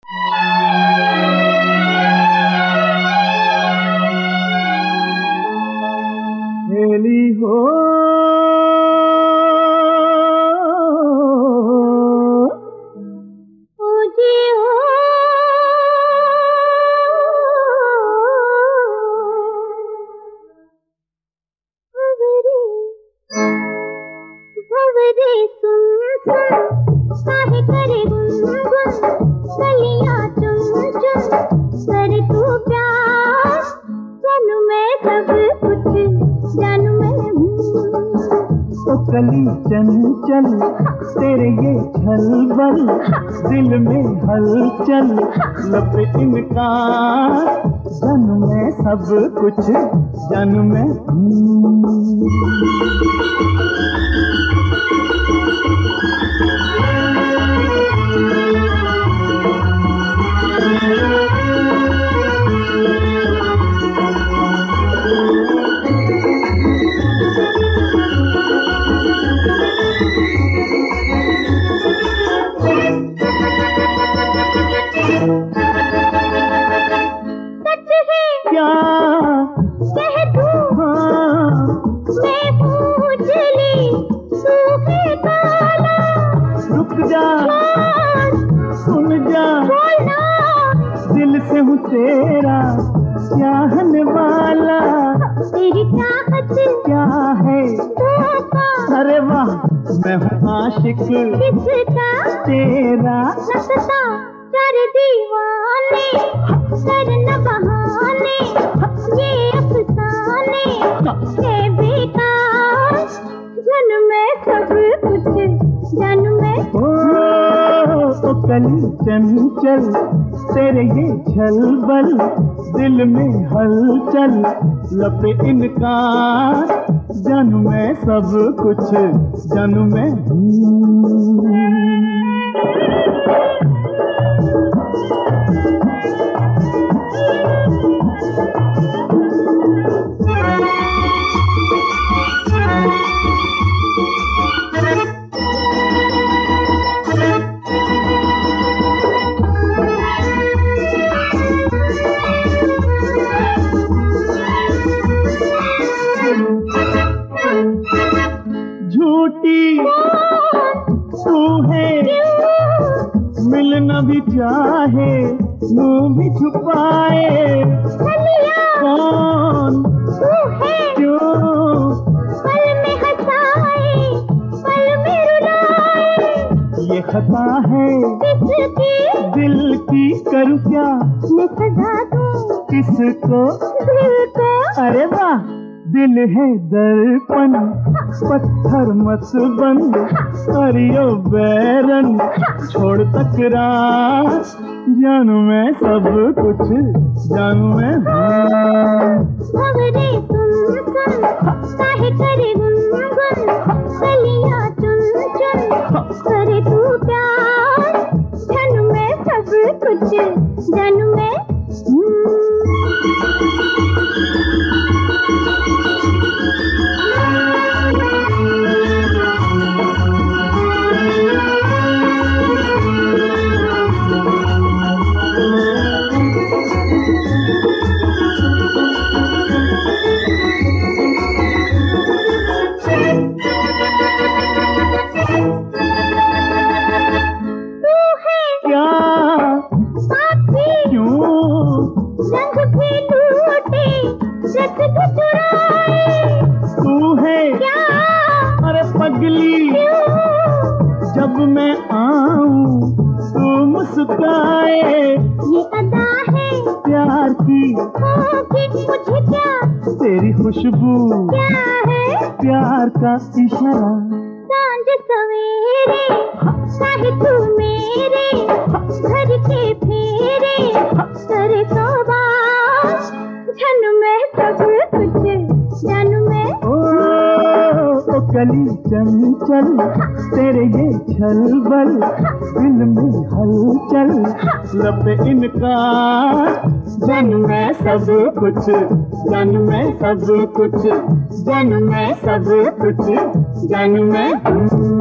heli हो कली चंचल तेरे ये छलबल दिल में हलचल लब इनकार जानू मैं सब कुछ जानू मैं सुन जा दिल से हूँ तेरा चाहने वाला तेरी चाहत क्या है अरे वाह मैं हूँ आशिक किसका तेरा नक्शा कर दीवाने करन बहाने ये अफसाने है बेकार जानू मैं सब कुछ जानू मैं ओ कली चंचल तेरे ये छलबल दिल में हलचल लब इनकार जानू मैं सब कुछ जानू मैं झूठी तू है मिलना भी चाहे मुंह भी छुपाए कौन तू है क्यों पल में हंसाए पल में रुलाए ये खता है किसकी दिल की करूँ क्या मैं सजा दूं किसको दिल को अरे वाह दिल है दर्पण पत्थर मत बन करियो बैरन छोड़ तकरार जानू मैं सब कुछ जानू मैं भंवरे सुन काहे करे गुनगुन कलियां चुन चुन करे तू प्यार जानू मैं सब कुछ जानू मैं तू है क्या अरे पगली जब मैं आऊं तू मुस्काए ये अदा है प्यार की होगी मुझे क्या तेरी खुशबू क्या है प्यार का इशारा सांझ सवेरे चाहे तू मेरे घर के फेरे करे सोबास जानू मैं सब कुछ जानू मैं ओ कली चंचल तेरे ये छलबल दिल में हलचल लब इनकार जानू मैं सब कुछ जानू मैं सब कुछ जानू मैं सब कुछ जानू मैं